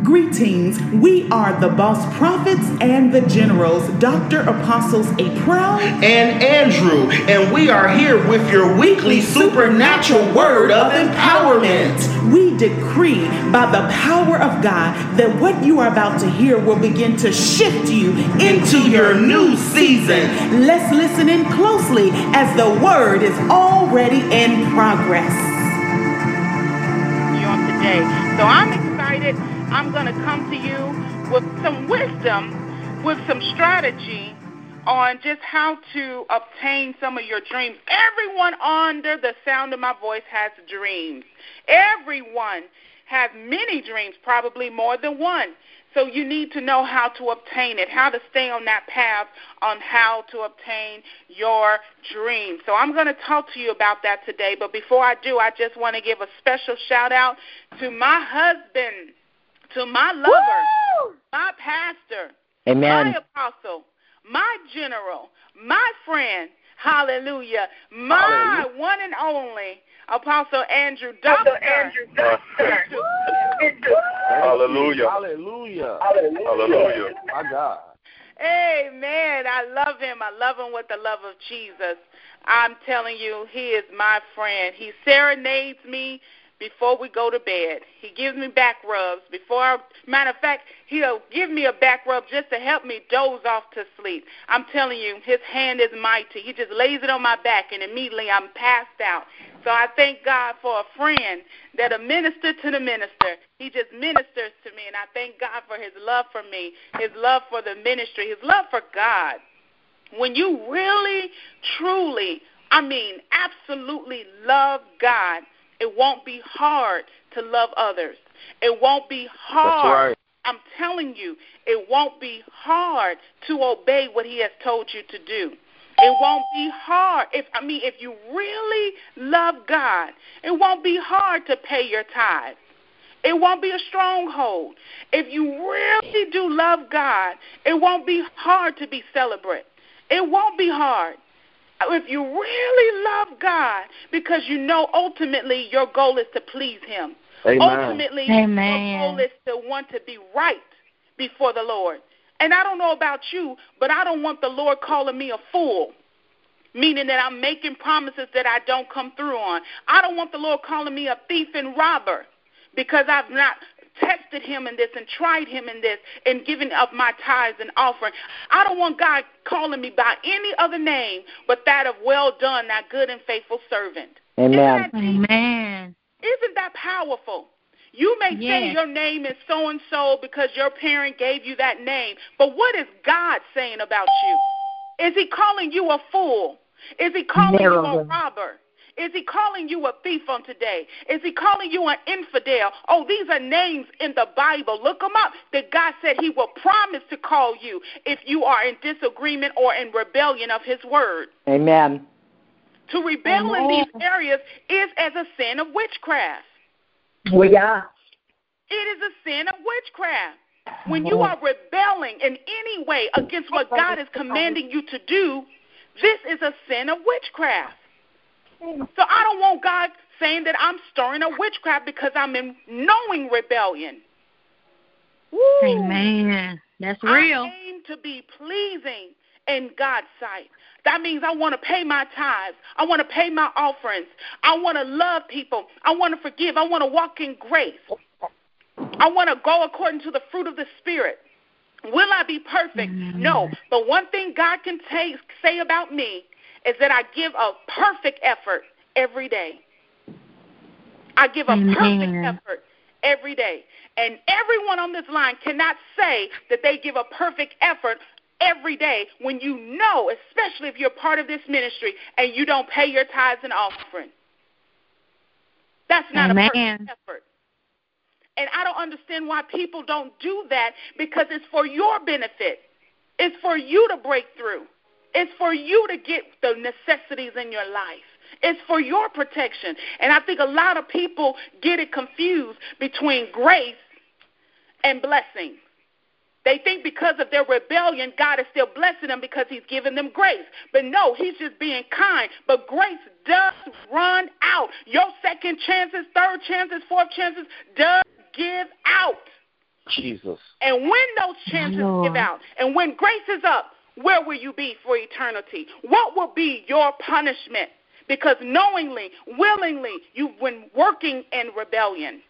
Greetings. We are the boss prophets and the generals, Dr. Apostles April and Andrew, and we are here with your weekly supernatural word of empowerment. We decree by the power of God that what you are about to hear will begin to shift you into your new season. Let's listen in closely as the word is already in progress. You on today. So I'm excited. I'm going to come to you with some wisdom, with some strategy on just how to obtain some of your dreams. Everyone under the sound of my voice has dreams. Everyone has many dreams, probably more than one. So you need to know how to obtain it, how to stay on that path on how to obtain your dreams. So I'm going to talk to you about that today. But before I do, I just want to give a special shout out to my husband, to my lover, Woo! my pastor, Amen. my apostle, my general, my friend, hallelujah, my one and only Apostle Andrew, Dr. Andrew. Hallelujah. Hallelujah. Hallelujah. My God. Amen. I love him. I love him with the love of Jesus. I'm telling you, he is my friend. He serenades me before we go to bed. He gives me back rubs. Matter of fact, he'll give me a back rub just to help me doze off to sleep. I'm telling you, his hand is mighty. He just lays it on my back, and immediately I'm passed out. So I thank God for a friend that'll minister to the minister. He just ministers to me, and I thank God for his love for me, his love for the ministry, his love for God. When you really, truly, absolutely love God, it won't be hard to love others. It won't be hard. That's right. I'm telling you, it won't be hard to obey what he has told you to do. It won't be hard. If you really love God, it won't be hard to pay your tithes. It won't be a stronghold. If you really do love God, it won't be hard to be celebrate. It won't be hard. If you really love God, because you know ultimately your goal is to please him. Amen. Ultimately, your goal is to want to be right before the Lord. And I don't know about you, but I don't want the Lord calling me a fool, meaning that I'm making promises that I don't come through on. I don't want the Lord calling me a thief and robber because I've not tested him in this and tried him in this and given up my tithes and offering. I don't want God calling me by any other name but that of well done, that good and faithful servant. Amen. Isn't that powerful? You may say your name is so-and-so because your parent gave you that name, but what is God saying about you? Is he calling you a fool? Is he calling you a robber? Is he calling you a thief on today? Is he calling you an infidel? Oh, these are names in the Bible. Look them up that God said he will promise to call you if you are in disagreement or in rebellion of his word. Amen. To rebel in these areas is as a sin of witchcraft. Well, yeah. It is a sin of witchcraft. When you are rebelling in any way against what God is commanding you to do, this is a sin of witchcraft. So I don't want God saying that I'm stirring a witchcraft because I'm in knowing rebellion. Woo. Amen. That's real. I aim to be pleasing in God's sight. That means I want to pay my tithes. I want to pay my offerings. I want to love people. I want to forgive. I want to walk in grace. I want to go according to the fruit of the Spirit. Will I be perfect? No. But one thing God can say about me is that I give a perfect effort every day. I give a perfect effort every day. And everyone on this line cannot say that they give a perfect effort every day when you know, especially if you're part of this ministry and you don't pay your tithes and offering. That's not a perfect effort. And I don't understand why people don't do that, because it's for your benefit. It's for you to break through. It's for you to get the necessities in your life. It's for your protection. And I think a lot of people get it confused between grace and blessing. They think because of their rebellion, God is still blessing them because he's giving them grace. But no, he's just being kind. But grace does run out. Your second chances, third chances, fourth chances does give out. Jesus. And when those chances give out, and when grace is up, where will you be for eternity? What will be your punishment? Because knowingly, willingly, you've been working in rebellion.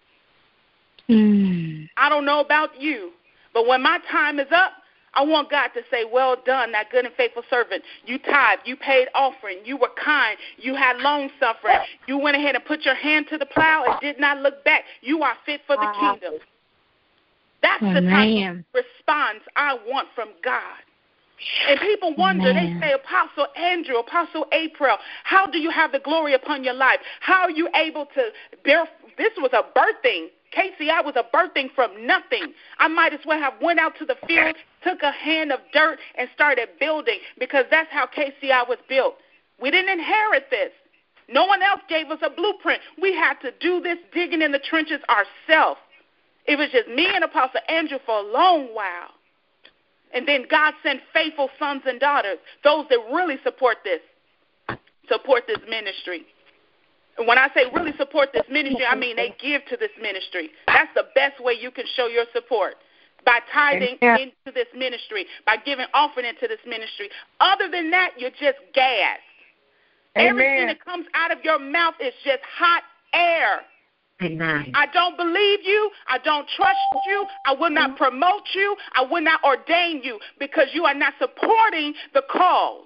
I don't know about you, but when my time is up, I want God to say, well done, that good and faithful servant. You tithed, you paid offering, you were kind, you had long suffering, you went ahead and put your hand to the plow and did not look back. You are fit for the kingdom. That's the type of response I want from God. And people wonder, they say, Apostle Andrew, Apostle April, how do you have the glory upon your life? How are you able to bear? This was a birthing. KCI was a birthing from nothing. I might as well have went out to the field, took a hand of dirt, and started building, because that's how KCI was built. We didn't inherit this. No one else gave us a blueprint. We had to do this digging in the trenches ourselves. It was just me and Apostle Andrew for a long while. And then God sent faithful sons and daughters, those that really support this ministry. And when I say really support this ministry, I mean they give to this ministry. That's the best way you can show your support, by tithing into this ministry, by giving offering into this ministry. Other than that, you're just gassed. Everything that comes out of your mouth is just hot air. Amen. I don't believe you. I don't trust you. I will not promote you. I will not ordain you, because you are not supporting the cause.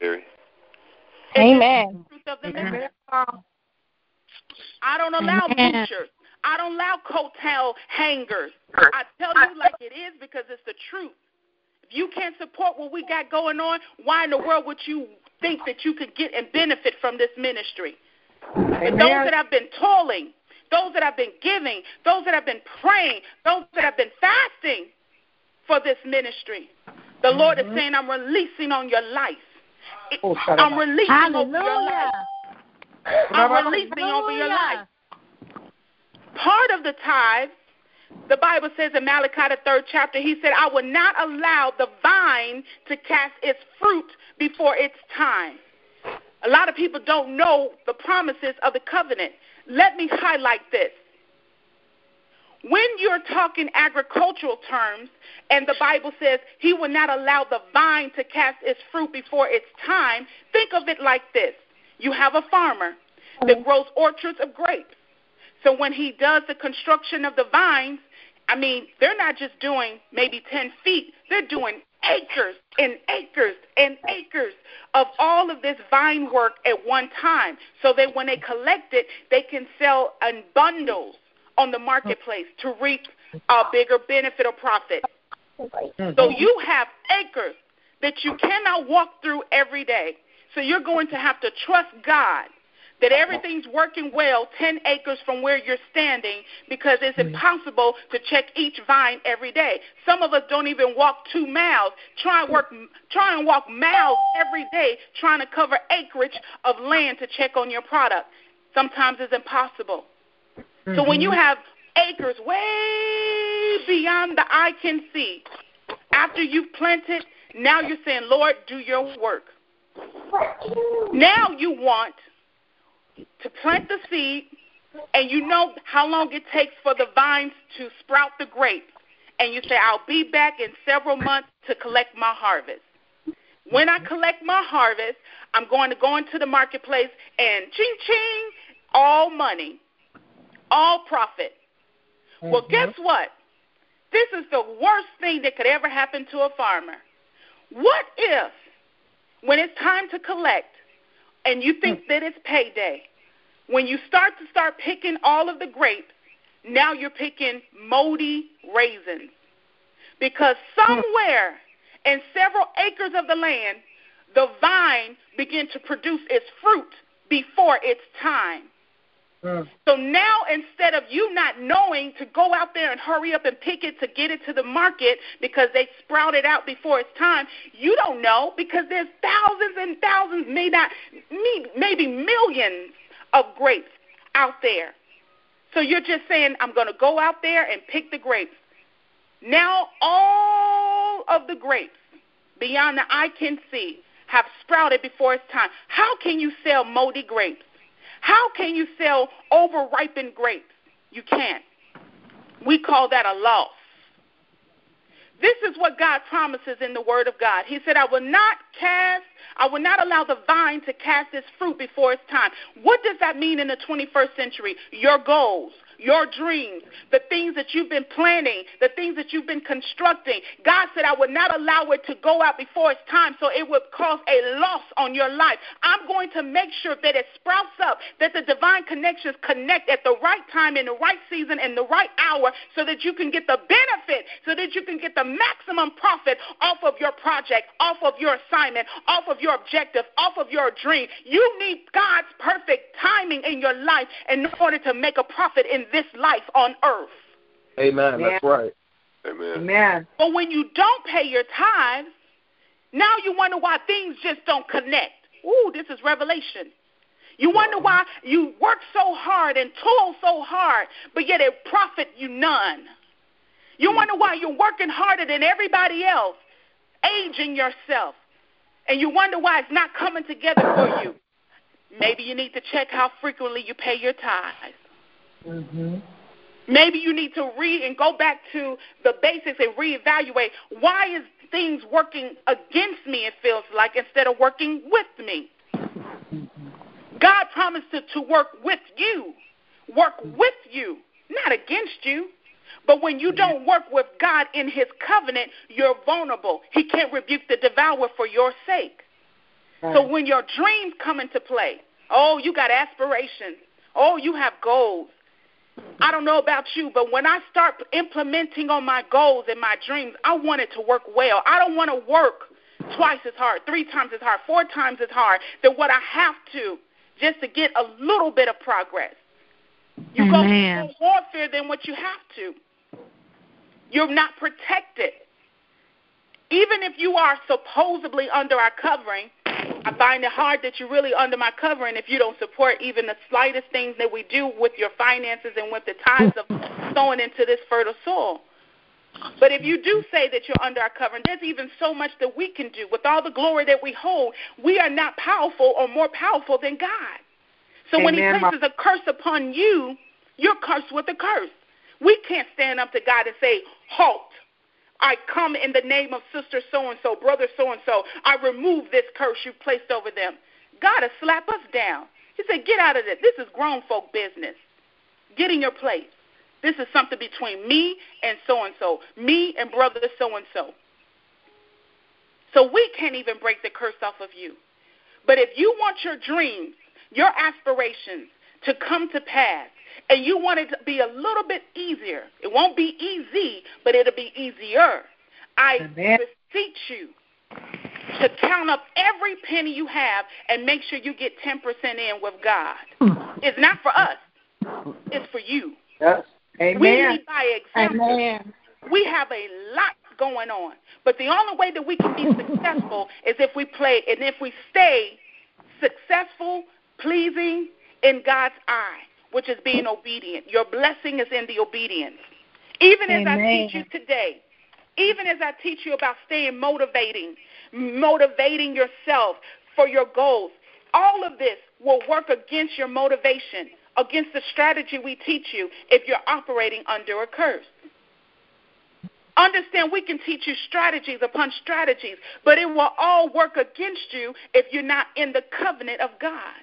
Amen. I don't allow moochers. I don't allow coattail hangers. I tell you like it is, because it's the truth. If you can't support what we got going on, why in the world would you think that you could get and benefit from this ministry? But those that have been toiling, those that have been giving, those that have been praying, those that have been fasting for this ministry, the Lord is saying, I'm releasing on your life. I'm releasing over your life. I'm releasing over your life. Part of the tithe, the Bible says in Malachi, the 3rd chapter, he said, I will not allow the vine to cast its fruit before its time. A lot of people don't know the promises of the covenant. Let me highlight this. When you're talking agricultural terms, and the Bible says he will not allow the vine to cast its fruit before its time, think of it like this. You have a farmer that grows orchards of grapes. So when he does the construction of the vines, I mean, they're not just doing maybe 10 feet. They're doing acres and acres and acres of all of this vine work at one time, so that when they collect it, they can sell in bundles on the marketplace to reap a bigger benefit or profit. So you have acres that you cannot walk through every day. So you're going to have to trust God that everything's working well 10 acres from where you're standing, because it's impossible to check each vine every day. Some of us don't even walk 2 miles. Try and walk miles every day trying to cover acreage of land to check on your product. Sometimes it's impossible. So when you have acres way beyond the eye can see, after you've planted, now you're saying, Lord, do your work. Now you want to plant the seed, and you know how long it takes for the vines to sprout the grapes. And you say, I'll be back in several months to collect my harvest. When I collect my harvest, I'm going to go into the marketplace and ching-ching, all money, all profit. Well, guess what? This is the worst thing that could ever happen to a farmer. What if, when it's time to collect, and you think that it's payday, when you start picking all of the grapes, now you're picking moldy raisins? Because somewhere in several acres of the land, the vine began to produce its fruit before its time. So now, instead of you not knowing to go out there and hurry up and pick it to get it to the market because they sprouted out before it's time, you don't know, because there's thousands and thousands, maybe millions of grapes out there. So you're just saying, I'm going to go out there and pick the grapes. Now all of the grapes beyond the eye can see have sprouted before its time. How can you sell moldy grapes? How can you sell over-ripened grapes? You can't. We call that a loss. This is what God promises in the Word of God. He said, I will not allow the vine to cast its fruit before its time. What does that mean in the 21st century? Your goals, your dreams, the things that you've been planning, the things that you've been constructing. God said, I would not allow it to go out before its time, so it would cause a loss on your life. I'm going to make sure that it sprouts up, that the divine connections connect at the right time, in the right season, in the right hour, so that you can get the benefit, so that you can get the maximum profit off of your project, off of your assignment, off of your objective, off of your dream. You need God's perfect timing in your life in order to make a profit in this life on earth. Amen. That's right. Amen. Amen. But when you don't pay your tithes, now you wonder why things just don't connect. Ooh, this is revelation. You wonder why you work so hard and toil so hard, but yet it profit you none. You wonder why you're working harder than everybody else, aging yourself, and you wonder why it's not coming together for you. Maybe you need to check how frequently you pay your tithes. Mm-hmm. Maybe you need to read and go back to the basics and reevaluate. Why is things working against me, it feels like, instead of working with me? God promised to work with you, not against you. But when you don't work with God in his covenant, you're vulnerable. He can't rebuke the devourer for your sake. Right. So when your dreams come into play, oh, you got aspirations. Oh, you have goals. I don't know about you, but when I start implementing on my goals and my dreams, I want it to work well. I don't want to work twice as hard, 3 times as hard, 4 times as hard than what I have to just to get a little bit of progress. You go through more warfare than what you have to. You're not protected. Even if you are supposedly under our covering, I find it hard that you're really under my covering if you don't support even the slightest things that we do with your finances and with the tithes of sowing into this fertile soil. But if you do say that you're under our covering, there's even so much that we can do. With all the glory that we hold, we are not powerful or more powerful than God. So when he places a curse upon you, you're cursed with a curse. We can't stand up to God and say, halt. I come in the name of sister so-and-so, brother so-and-so. I remove this curse you placed over them. God will slap us down. He said, get out of this. This is grown folk business. Get in your place. This is something between me and so-and-so, me and brother so-and-so. So we can't even break the curse off of you. But if you want your dreams, your aspirations to come to pass, and you want it to be a little bit easier, it won't be easy, but it'll be easier. I beseech you to count up every penny you have and make sure you get 10% in with God. It's not for us. It's for you. Yes. Amen. We lead by example. Amen. We have a lot going on. But the only way that we can be successful is if we play and if we stay successful, pleasing in God's eye, which is being obedient. Your blessing is in the obedience. Even as I teach you today, even as I teach you about staying motivating yourself for your goals, all of this will work against your motivation, against the strategy we teach you if you're operating under a curse. Understand, we can teach you strategies upon strategies, but it will all work against you if you're not in the covenant of God.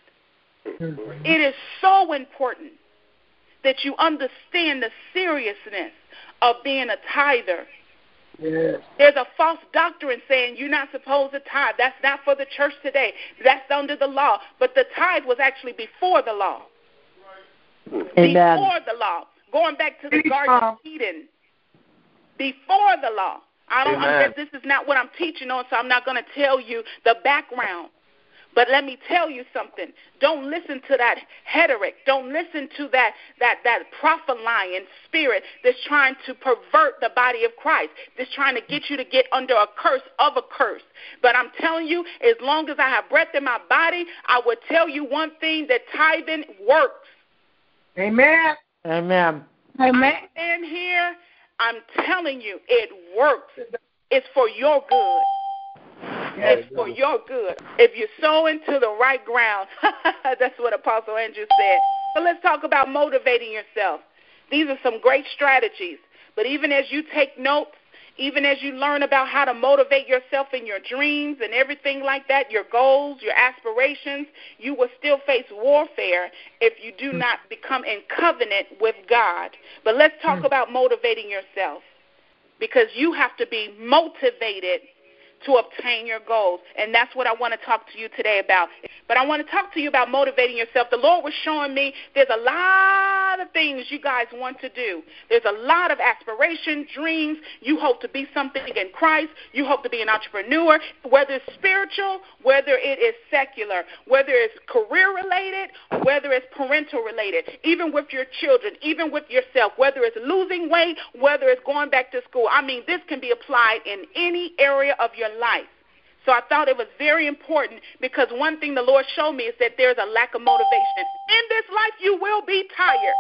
It is so important that you understand the seriousness of being a tither. Yes. There's a false doctrine saying you're not supposed to tithe. That's not for the church today. That's under the law. But the tithe was actually before the law. Amen. Before the law. Going back to the Garden of Eden. Before the law. This is not what I'm teaching on, so I'm not going to tell you the background. But let me tell you something. Don't listen to that rhetoric. Don't listen to that prophet-lying spirit that's trying to pervert the body of Christ, that's trying to get you to get under a curse of a curse. But I'm telling you, as long as I have breath in my body, I will tell you one thing, that tithing works. Amen. Amen. Amen. I stand here, I'm telling you, it works. It's for your good. It's for your good. If you sow into the right ground, that's what Apostle Andrew said. But let's talk about motivating yourself. These are some great strategies. But even as you take notes, Even as you learn about how to motivate yourself in your dreams and everything like that, your goals, your aspirations, you will still face warfare if you do not become in covenant with God. But let's talk about motivating yourself, because you have to be motivated to obtain your goals. And that's what I want to talk to you today about. But I want to talk to you about motivating yourself. The Lord was showing me there's a lot of things you guys want to do. There's a lot of aspiration, dreams. You hope to be something in Christ. You hope to be an entrepreneur, whether it's spiritual, whether it is secular, whether it's career-related, whether it's parental-related, even with your children, even with yourself, whether it's losing weight, whether it's going back to school. I mean, this can be applied in any area of your life. So I thought it was very important, because one thing the Lord showed me is that there's a lack of motivation. In this life, you will be tired.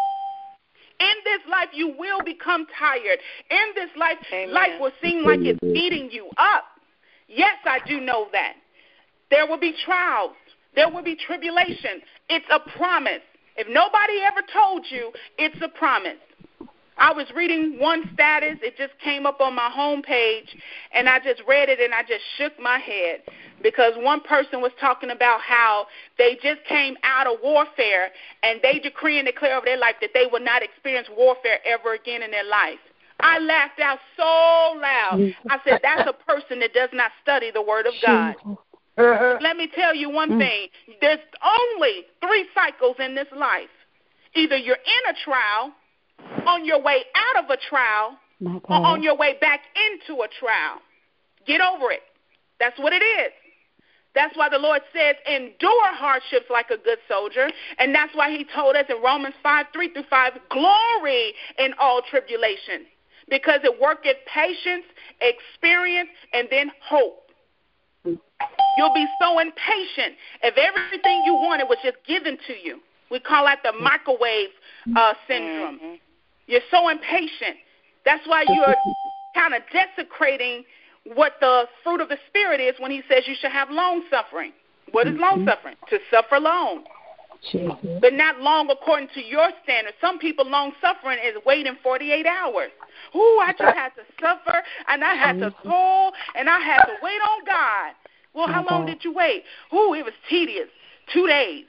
In this life, you will become tired. In this life, life will seem like it's beating you up. Yes, I do know that. There will be trials. There will be tribulation. It's a promise. If nobody ever told you, it's a promise. I was reading one status. It just came up on my homepage, and I just read it, and I just shook my head, because one person was talking about how they just came out of warfare, and they decree and declare over their life that they will not experience warfare ever again in their life. I laughed out so loud. I said, that's a person that does not study the Word of God. Let me tell you one thing. There's only 3 cycles in this life. Either you're in a trial, on your way out of a trial, or on your way back into a trial. Get over it. That's what it is. That's why the Lord says, endure hardships like a good soldier. And that's why he told us in Romans 5:3-5, glory in all tribulation, because it worketh patience, experience, and then hope. You'll be so impatient if everything you wanted was just given to you. We call that the microwave syndrome. You're so impatient. That's why you're kind of desecrating what the fruit of the Spirit is when he says you should have long suffering. What is long suffering? To suffer long. But not long according to your standards. Some people, long suffering is waiting 48 hours. Ooh, I just had to suffer, and I had to toil, and I had to wait on God. Well, how long did you wait? Ooh, it was tedious. 2 days.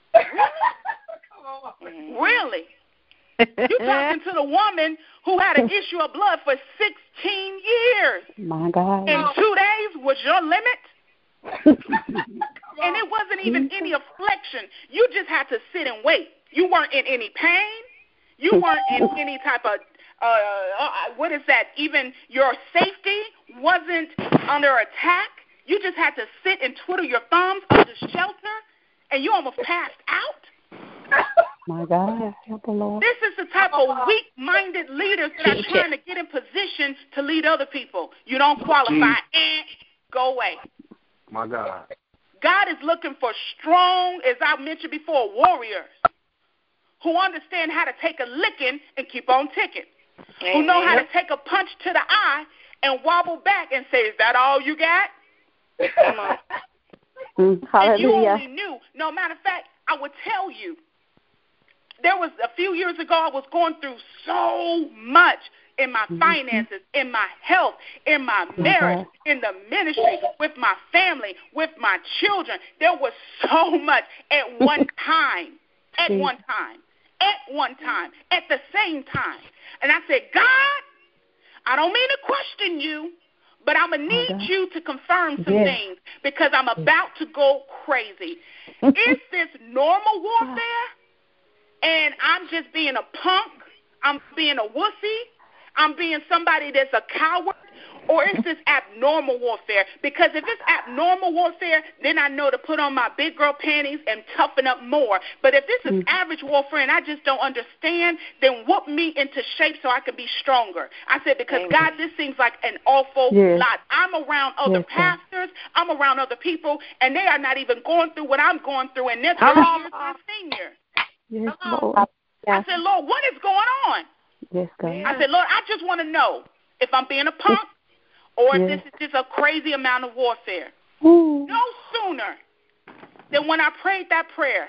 Really? You're talking to the woman who had an issue of blood for 16 years. My God. And 2 days was your limit? And it wasn't even any affliction. You just had to sit and wait. You weren't in any pain. You weren't in any type of, what is that? Even your safety wasn't under attack. You just had to sit and twiddle your thumbs under shelter, and you almost passed out. My God, help the Lord. This is the type of weak-minded leaders that are trying to get in position to lead other people. You don't qualify, go away. My God. God is looking for strong, as I mentioned before, warriors who understand how to take a licking and keep on ticking, who know how to take a punch to the eye and wobble back and say, is that all you got? Come on. Hallelujah. If you only knew. No, matter of fact, I would tell you, there was a few years ago, I was going through so much in my finances, in my health, in my marriage, in the ministry, with my family, with my children. There was so much at one time, at the same time. And I said, God, I don't mean to question you, but I'm going to need you to confirm some things, because I'm about to go crazy. Is this normal warfare? And I'm just being a punk? I'm being a wussy? I'm being somebody that's a coward? Or is this abnormal warfare? Because if it's abnormal warfare, then I know to put on my big girl panties and toughen up more. But if this is average warfare and I just don't understand, then whoop me into shape so I can be stronger. I said, because God, this seems like an awful lot. I'm around other pastors. I'm around other people, and they are not even going through what I'm going through, and they're 30 years their senior. Yes, Lord. I said, Lord, what is going on? Yes, God. I said, Lord, I just want to know if I'm being a punk or if this is just a crazy amount of warfare. No sooner than when I prayed that prayer,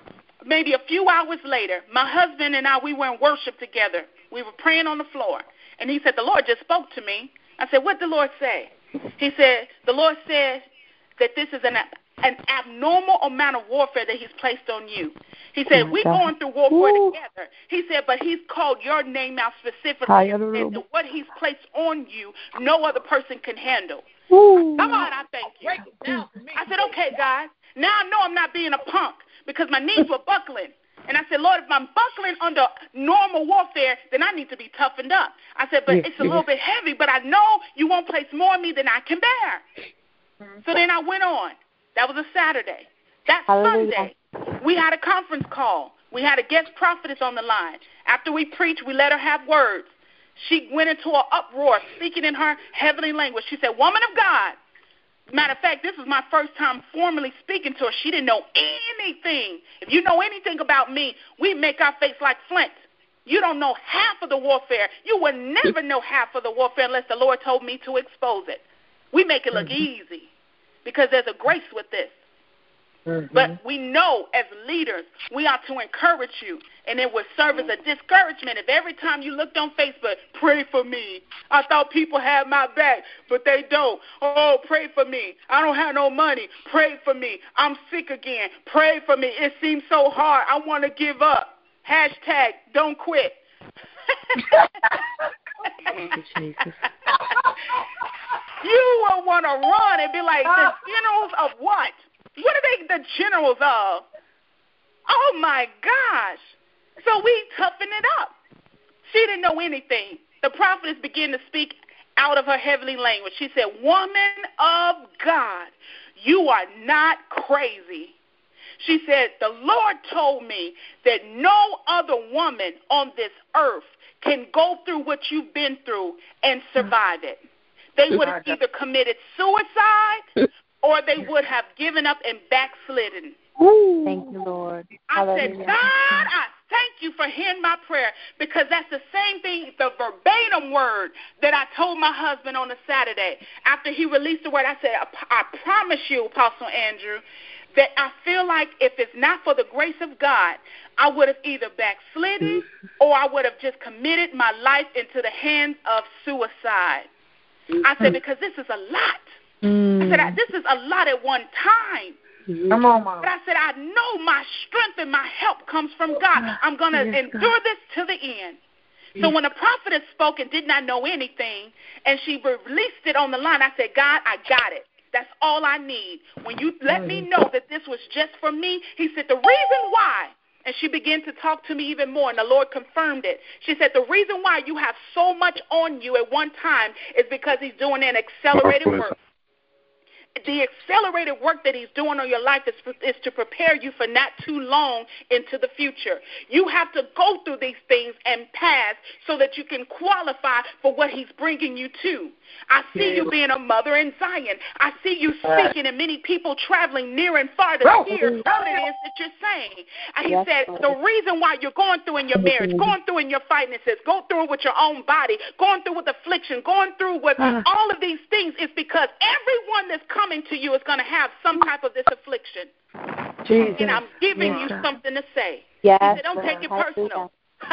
maybe a few hours later, my husband and I, we were in worship together. We were praying on the floor. And he said, the Lord just spoke to me. I said, what did the Lord say? He said, the Lord said that this is an abnormal amount of warfare that he's placed on you. He said, we're going through warfare together. He said, but he's called your name out specifically. And what he's placed on you, no other person can handle. God, I thank you. I said, okay, God. Now I know I'm not being a punk because my knees were buckling. And I said, Lord, if I'm buckling under normal warfare, then I need to be toughened up. I said, but it's a little bit heavy, but I know you won't place more on me than I can bear. So then I went on. That was a Saturday. That Sunday, we had a conference call. We had a guest prophetess on the line. After we preached, we let her have words. She went into an uproar, speaking in her heavenly language. She said, woman of God. Matter of fact, this was my first time formally speaking to her. She didn't know anything. If you know anything about me, we make our face like flint. You don't know half of the warfare. You will never know half of the warfare unless the Lord told me to expose it. We make it look easy because there's a grace with this. But we know as leaders, we are to encourage you, and it would serve as a discouragement if every time you looked on Facebook, pray for me. I thought people had my back, but they don't. Oh, pray for me. I don't have no money. Pray for me. I'm sick again. Pray for me. It seems so hard. I want to give up. Hashtag don't quit. You will want to run and be like, the generals of what? What are they the generals of? Oh, my gosh. So we toughen it up. She didn't know anything. The prophetess began to speak out of her heavenly language. She said, woman of God, you are not crazy. She said, the Lord told me that no other woman on this earth can go through what you've been through and survive it. They would have either committed suicide or they would have given up and backslidden. Thank you, Lord. I said, God, I thank you for hearing my prayer, because that's the same thing, the verbatim word that I told my husband on a Saturday. After he released the word, I said, I promise you, Apostle Andrew, that I feel like if it's not for the grace of God, I would have either backslidden or I would have just committed my life into the hands of suicide. I said, because this is a lot. I said, this is a lot at one time. Come on, Mom. But I said, I know my strength and my help comes from God. I'm going to endure this to the end. So when the prophetess spoke and did not know anything, and she released it on the line, I said, God, I got it. That's all I need. When you let me know that this was just for me, he said, the reason why, and she began to talk to me even more, and the Lord confirmed it. She said, the reason why you have so much on you at one time is because he's doing an accelerated work. The accelerated work that he's doing on your life is to prepare you for not too long into the future. You have to go through these things and pass so that you can qualify for what he's bringing you to. I see you being a mother in Zion. I see you speaking and many people traveling near and far to hear what it is that you're saying. And he said, the reason why you're going through in your marriage, going through in your finances, going through with your own body, going through with affliction, going through with all of these things is because everyone that's coming to you is going to have some type of this affliction. Jesus. And I'm giving you something to say. Yes, he said, don't take it personal.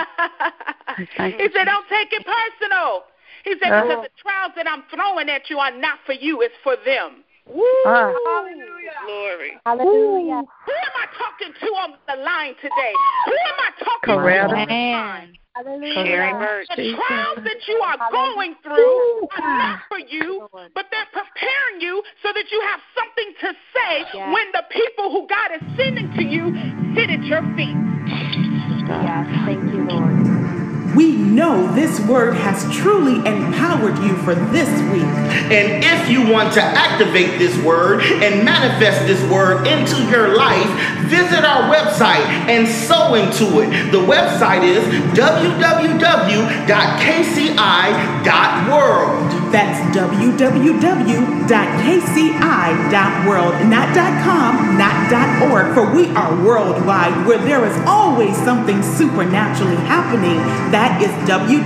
He said, don't take it personal. He said, because the trials that I'm throwing at you are not for you, it's for them. Woo. Hallelujah. Glory. Hallelujah. Who am I talking to on the line today? Who am I talking to on the line? Hallelujah. The trials that you are going through are not for you, but they're preparing you so that you have something to say when the people who God is sending to you sit at your feet. Yes, thank you, Lord. We know this word has truly empowered you for this week. And if you want to activate this word and manifest this word into your life, visit our website and sow into it. The website is www.kci.world. That's www.kci.world, not .com, not .org, for we are worldwide, where there is always something supernaturally happening. That is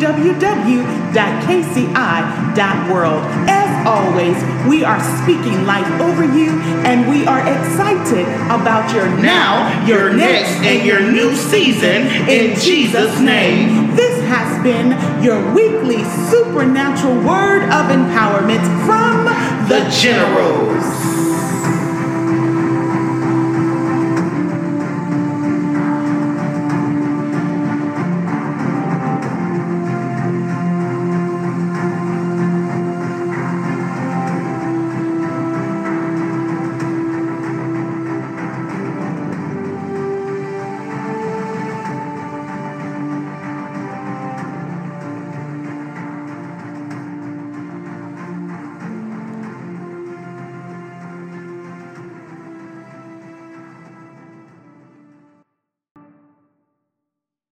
www.kci.world. As always, we are speaking life over you, and we are excited about your now, your next, and your new season in Jesus' name. This has been your weekly supernatural word of empowerment from the Generals.